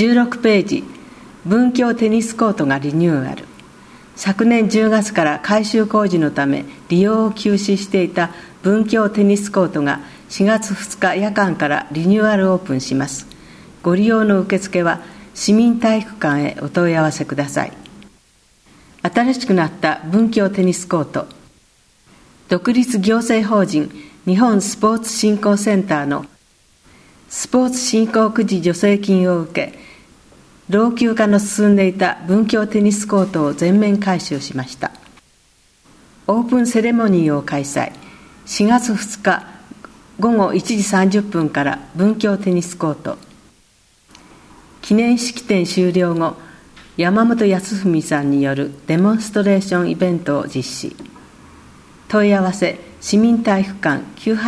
16ページ、文教テニスコートがリニューアル。昨年10月から改修工事のため利用を休止していた文教テニスコートが4月2日夜間からリニューアルオープンします。ご利用の受付は市民体育館へお問い合わせください。新しくなった文教テニスコート。独立行政法人日本スポーツ振興センターのスポーツ振興くじ助成金を受け、老朽化の進んでいた文教テニスコートを全面改修しました。オープンセレモニーを開催。4月2日午後1時30分から文教テニスコート。記念式典終了後、山本康文さんによるデモンストレーションイベントを実施。問い合わせ市民体育館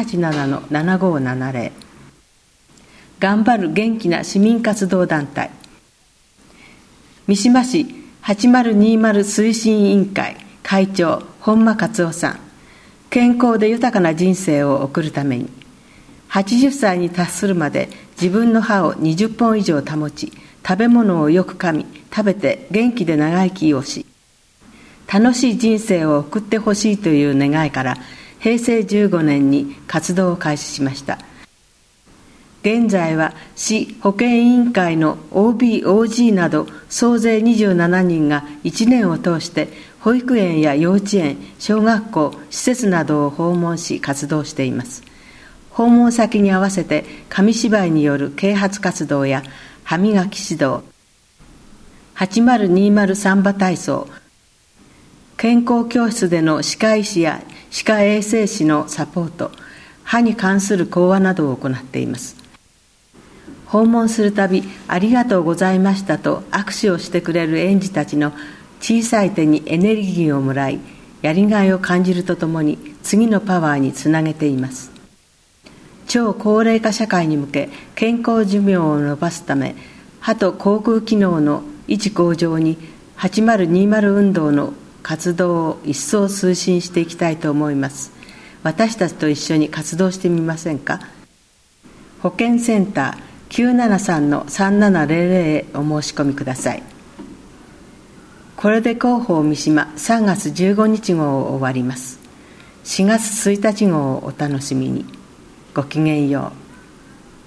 987-7570。頑張る元気な市民活動団体。三島市8020推進委員会会長本間勝夫さん。健康で豊かな人生を送るために80歳に達するまで自分の歯を20本以上保ち、食べ物をよく噛み食べて元気で長生きをし、楽しい人生を送ってほしいという願いから平成15年に活動を開始しました。現在は市保健委員会の OB、OG など総勢27人が1年を通して保育園や幼稚園、小学校、施設などを訪問し活動しています。訪問先に合わせて紙芝居による啓発活動や歯磨き指導、8020サンバ体操、健康教室での歯科医師や歯科衛生士のサポート、歯に関する講話などを行っています。訪問するたびありがとうございましたと握手をしてくれる園児たちの小さい手にエネルギーをもらい、やりがいを感じるとともに次のパワーにつなげています。超高齢化社会に向け健康寿命を延ばすため、歯と口腔機能の維持向上に8020運動の活動を一層推進していきたいと思います。私たちと一緒に活動してみませんか。保健センター 973-3700 へお申し込みください。これで広報三島3月15日号を終わります。4月1日号をお楽しみに。ごきげんよう。